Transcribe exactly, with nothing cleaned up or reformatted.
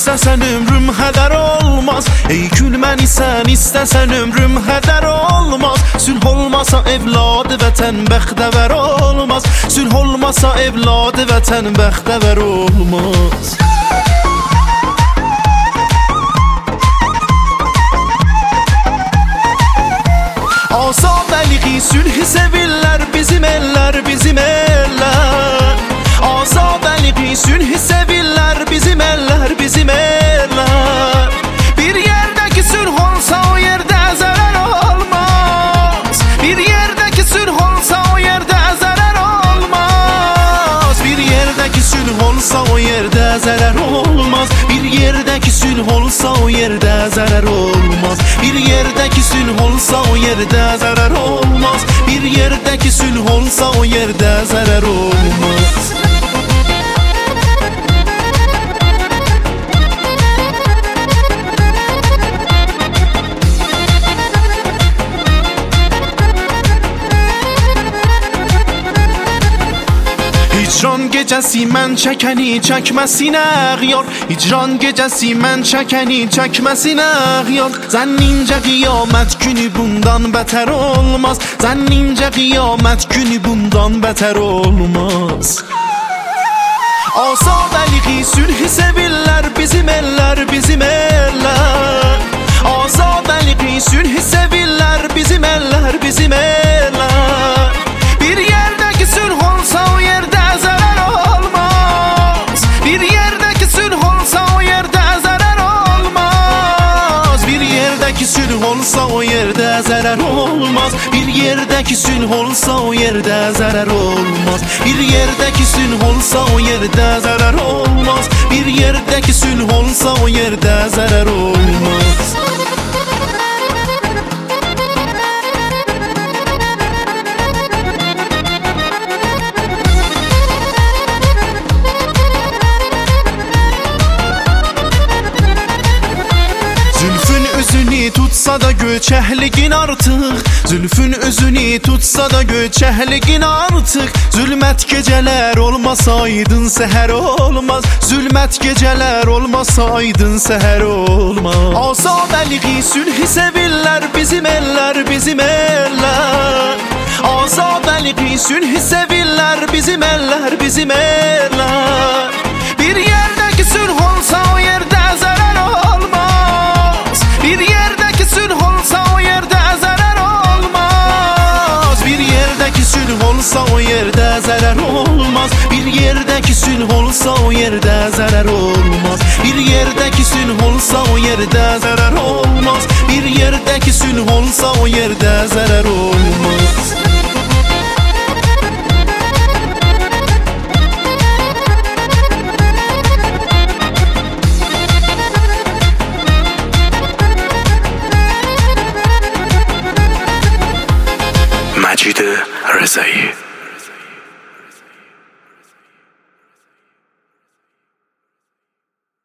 istesen ömrüm heder olmaz. Ey gülməni sən istesen ömrüm heder olmaz. Sülh olmasa evladı vətən bəxtəvər olmaz. Sülh olmasa evladı vətən bəxtəvər olmaz. Azadəliği sülhü sevirlər bizim eller, bizim eller. Azadəliği sülhü sevirlər bizim eller, bizim eller. Bir yerdeki sülh olsa o yerde zarar olmaz. Bir yerdeki sülh olsa o yerde zarar olmaz. Bir yerdeki sülh olsa o yerde zarar olmaz. Bir yerdeki sülh olsa o yerde zarar olmaz. Bir yerdeki sülh olsa o yerde zarar olmaz. Bir yerdeki sülh olsa o yerde zarar olmaz. Hicran gecəsi mən çəkəni çəkməsinə əğyar. Hicran gecəsi mən çəkəni çəkməsinə əğyar. Zənnincə qiyamət günü bundan bətər olmaz. Zənnincə qiyamət günü bundan bətər olmaz. Azadəliği sülhü sevirlər bizim eller, bizim eller. Azadəliği sülhü sevirlər bizim eller, bizim eller. Bir yerdeki sülh olsa o yerde zarar olmaz. Bir yerdeki sülh olsa o yerde zarar olmaz. Bir yerdeki sülh olsa o yerde zarar olmaz. Bir yerdeki sülh olsa o yerde zarar olmaz. Bir yerdeki sülh olsa o yerde zarar olmaz. Bir yerdeki sülh olsa o yerde zarar olmaz. Özünü tutsa da göçəhliğin artıq. Zülfün özünü tutsa da göçəhliğin artıq. Zülmət gecələr olmasaydın səhər olmaz. Zülmət gecələr olmasaydın səhər olmaz. Azadəliği sülhü sevirlər bizim eller, bizim eller. Azadəliği sülhü sevirlər bizim eller, bizim eller. Bir yerdeki sülh olsa o yerde zarar olmaz. Bir yerdeki sülh olsa o yerde zarar olmaz. Bir yerdeki sülh olsa o yerde zarar olmaz. Bir yerdeki sülh olsa o yerde zarar olmaz. Bir yerdeki sülh olsa o yerde zarar olmaz. Bir yerdeki sülh olsa o yerde zarar olmaz.